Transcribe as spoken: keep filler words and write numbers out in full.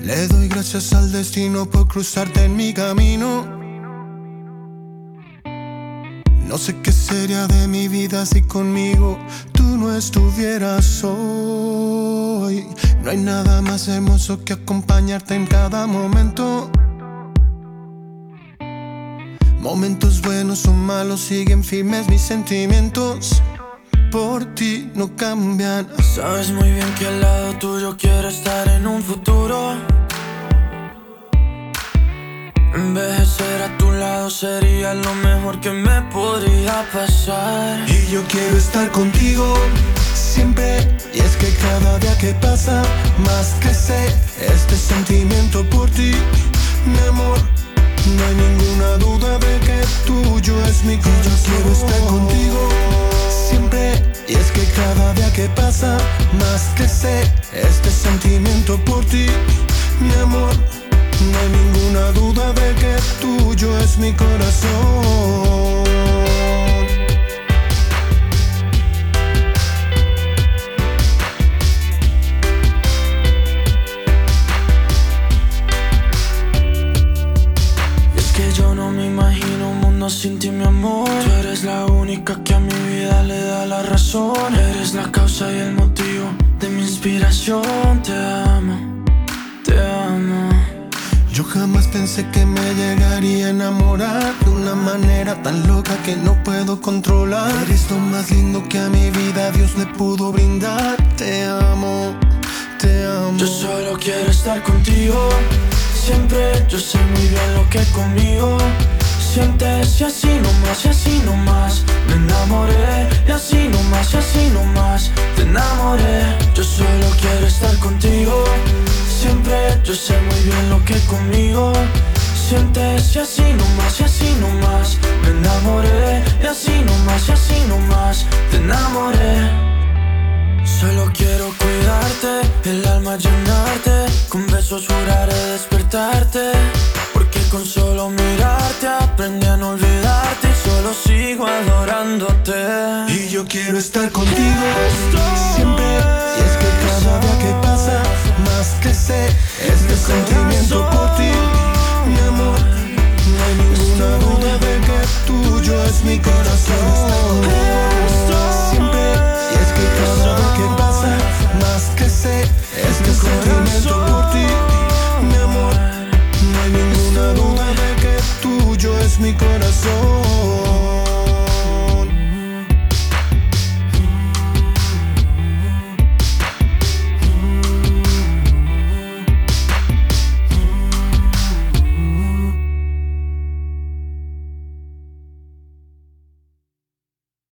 Le doy gracias al destino por cruzarte en mi camino. No sé qué sería de mi vida si conmigo tú no estuvieras hoy. No hay nada más hermoso que acompañarte en cada momento. Momentos buenos o malos, siguen firmes mis sentimientos. Por ti no cambian. Sabes muy bien que al lado tuyo quiero estar en un futuro. Envejecer a tu lado sería lo mejor que me podría pasar. Y yo quiero estar contigo siempre. Y es que cada día que pasa más crece este sentimiento por ti, mi amor. No hay ninguna duda de que tuyo es mi corazón. Yo quiero estar contigo siempre. Y es que cada día que pasa más crece este sentimiento por ti, mi amor. No hay ninguna duda de que tuyo es mi corazón. Y es que yo no me imagino un mundo sin ti, mi amor. Tú eres la única que a mi vida le da la razón. Eres la causa y el motivo de mi inspiración. Te amo, te amo. Yo jamás pensé que me llegaría a enamorar de una manera tan loca que no puedo controlar. Eres lo más lindo que a mi vida Dios le pudo brindar. Te amo, te amo. Yo solo quiero estar contigo siempre. Yo sé muy bien lo que conmigo sientes. Y así nomás, y así nomás me enamoré. Y así nomás, y así nomás te enamoré. Yo solo quiero estar contigo siempre. Yo sé muy bien lo que conmigo sientes. Y así nomás, y así nomás me enamoré. Y así nomás, y así nomás te enamoré. Solo quiero cuidarte, el alma llenarte. Con besos juraré despertarte. Porque con solo mirarte aprendí a no olvidarte. Y solo sigo adorándote. Y yo quiero estar contigo siempre. Y es que cada día que pasa más crece este sentimiento por ti, mi amor. No hay ninguna duda de que tuyo es mi corazón. Siempre. Y es que cada día que pasa más crece este sentimiento por ti, mi amor. No hay ninguna duda de que tuyo es mi corazón.